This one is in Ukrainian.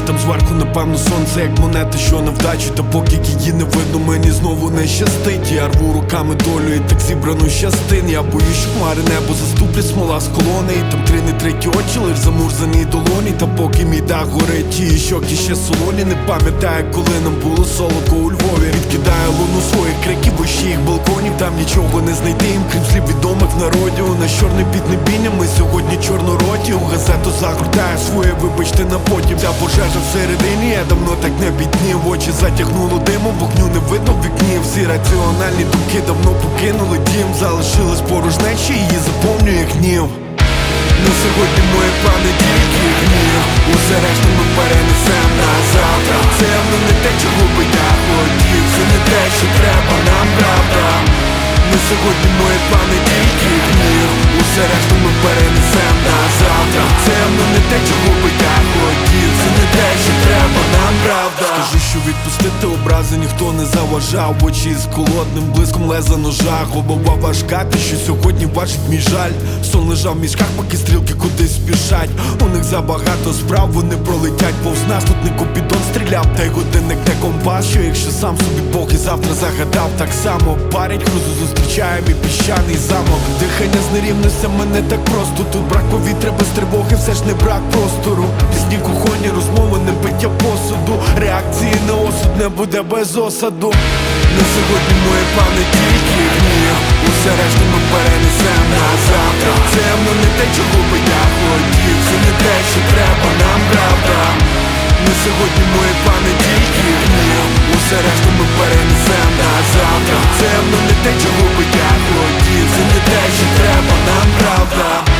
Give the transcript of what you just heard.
там зверху, напевно, сонце, як монета, що на вдачі. Та поки її не видно, мені знову не щастить. Я рву руками долю і так зібрану щастин. Я боюсь, що хмари небо заступлять, смола з колони. І там три не треті очі, лиш замурзані долоні. Та поки мій дах горить, і щоки ще солоні. Не пам'ятаю, коли нам було солодко у Львові. Відкидаю луну своїх криків, вище їх балконів. Там нічого не знайти їм, крім слів відомих народів. У нас чорний піднебіння, ми сьогодні чорнороті. У газету загортаю своє, вибачте, на потім. Ця пожежа всередині, я давно так не біднів. Очі затягнуло димом, вогню не видно в вікні. Всі раціональні думки давно покинули дім. Залишилась порожнечі, її заповнює гнів. На сьогодні мої плани тільки гнів. Усе решта ми перенесем на завтра. Це явно не те, чого би я хотів. Це не те, що треба нам, правда. На сьогодні мої плани тільки гнів. Усе решта ми перенесем на завтра. Це явно не те, чого би я хотів. Це не те, що треба нам, правда. Скажи, що відпустити образи ніхто не заважав. Очі з холодним блиском леза ножа. Голова важка, те, що сьогодні важить мій жаль. Сон лежав в мішках, поки стрілки кудись спішать. У них забагато справ, вони пролетять повз нас. Тут не купідон стріляв, та й годинник не компас. Що якщо сам собі Бог і завтра загадав так само. Парять грозу, зустрічає мій піщаний замок. Дихання з нерівностями не так просто. Тут брак повітря без тривоги, все ж не брак простору. Пісні кухонні, розмови, не биття посуду. Реакції на осуд не буде без осаду. На сьогодні мої плани тільки гнів. Усе решта ми перенесем на завтра. Це явно не те, чого би я хотів. Це не те, що треба нам, правда. На сьогодні мої плани тільки гнів. Усе решта ми перенесем на завтра. Це явно не те, чого би я хотів. Це не те, що треба нам, правда.